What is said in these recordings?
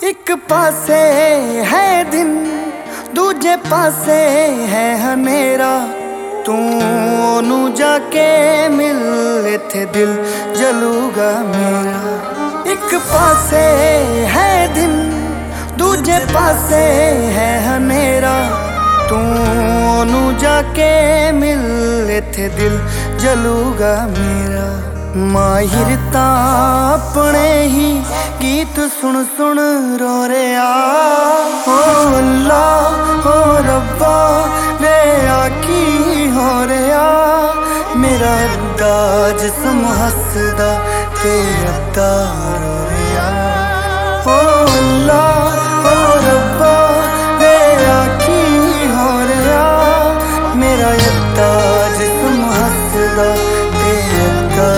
एक पासे है दिन दूजे पासे है हनेरा, तू ओनू जाके मिल इत्थे दिल जलूगा मेरा। एक पासे है दिन दूजे पासे है हनेरा, तू ओनू जाके मिल इत्थे दिल जलूगा मेरा। माहिर तां अपने ही गीत सुन सुन रो रहा, ओ अल्लाह ओ रब्बा वे आकी हो रहा। मेरा अद्दा जिस्म हसदा ते अद्दा रो रहा, ओ अल्लाह ओ रब्बा वे आकी हो रहा। मेरा अद्दा जिस्म हसदा ते अद्दा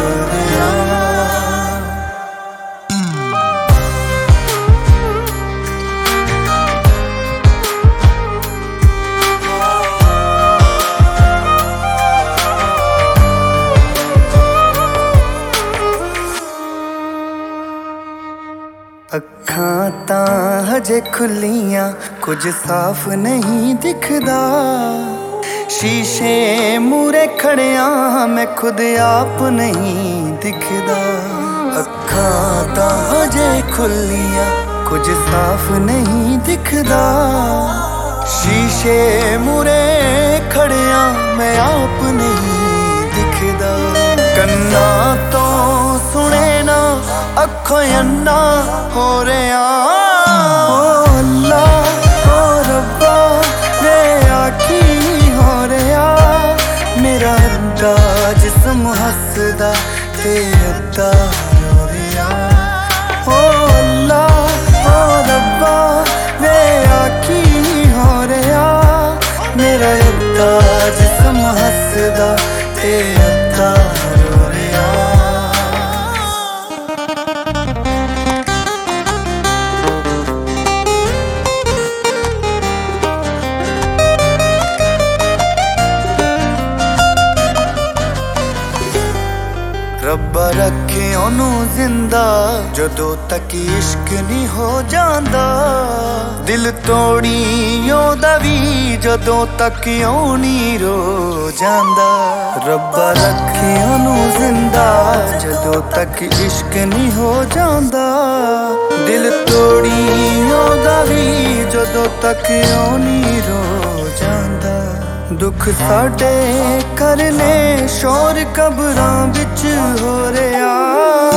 अखां तां हजे खुलियां कुछ साफ नहीं दिखदा, शीशे मूरे खड़िया मैं खुद आप नहीं दिखदा। अखां तां हजे खुलियां कुछ साफ नहीं दिखदा, शीशे मूरे खड़िया मैं आप नहीं दिखदा। कन्ना तो सुने ना अखों अन्ना हो रहा, ओ अल्लाह ओ रब्बा वे आकी हो रहा। मेरा अद्दा जिस्म हसदा ते अद्दा रो रहा, ओ अल्लाह ओ रब्बा वे आकी हो रहा। मेरा अद्दा जिस्म हसदा ते अद्दा रो रहा। रब्बा रखे ओनू जिंदा जदों तक इश्क नहीं हो जांदा, दिल तोड़ी ओदा वी जदों तक ओह नहीं रो जांदा। रब्बा रखे ओनू जिंदा जदों तक इश्क नहीं हो जांदा, दिल तोड़ी ओदा वी जदों तक ओह नहीं रो जांदा। दुख साडे करने शोर कबरां विच हो रहा,